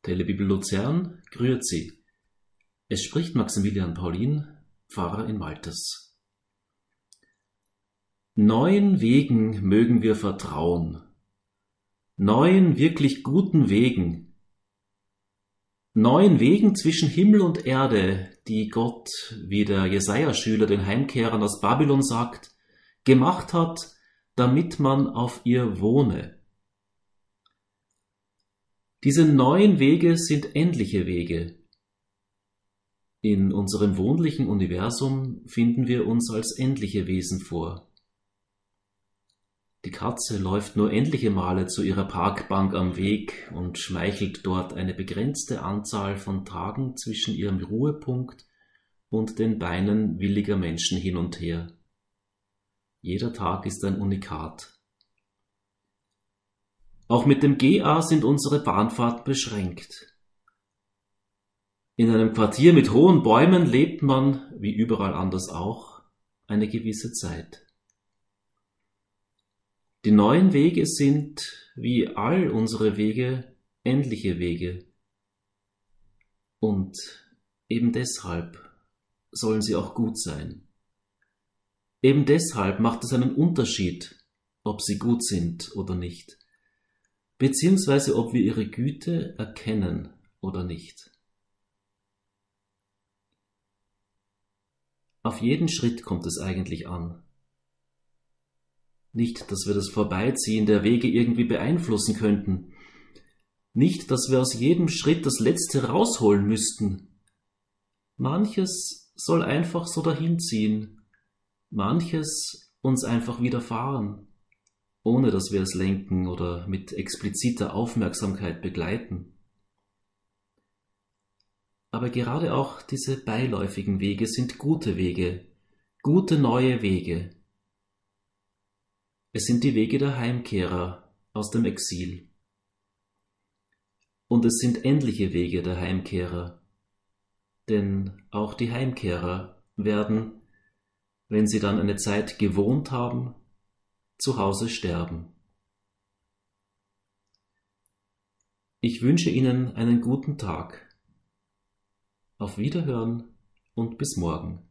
Telebibel Luzern, grüezi. Es spricht Maximilian Paulin, Pfarrer in Maltes. Neuen Wegen mögen wir vertrauen, neuen wirklich guten Wegen, neuen Wegen zwischen Himmel und Erde, die Gott, wie der Jesaja-Schüler den Heimkehrern aus Babylon sagt, gemacht hat, damit man auf ihr wohne. Diese neuen Wege sind endliche Wege. In unserem wohnlichen Universum finden wir uns als endliche Wesen vor. Die Katze läuft nur endliche Male zu ihrer Parkbank am Weg und schmeichelt dort eine begrenzte Anzahl von Tagen zwischen ihrem Ruhepunkt und den Beinen williger Menschen hin und her. Jeder Tag ist ein Unikat. Auch mit dem GA sind unsere Bahnfahrten beschränkt. In einem Quartier mit hohen Bäumen lebt man, wie überall anders auch, eine gewisse Zeit. Die neuen Wege sind, wie all unsere Wege, endliche Wege. Und eben deshalb sollen sie auch gut sein. Eben deshalb macht es einen Unterschied, ob sie gut sind oder nicht, beziehungsweise ob wir ihre Güte erkennen oder nicht. Auf jeden Schritt kommt es eigentlich an. Nicht, dass wir das Vorbeiziehen der Wege irgendwie beeinflussen könnten. Nicht, dass wir aus jedem Schritt das Letzte rausholen müssten. Manches soll einfach so dahinziehen. Manches uns einfach widerfahren, ohne dass wir es lenken oder mit expliziter Aufmerksamkeit begleiten. Aber gerade auch diese beiläufigen Wege sind gute Wege, gute neue Wege. Es sind die Wege der Heimkehrer aus dem Exil. Und es sind endliche Wege der Heimkehrer, denn auch die Heimkehrer werden, wenn sie dann eine Zeit gewohnt haben, zu Hause sterben. Ich wünsche Ihnen einen guten Tag. Auf Wiederhören und bis morgen.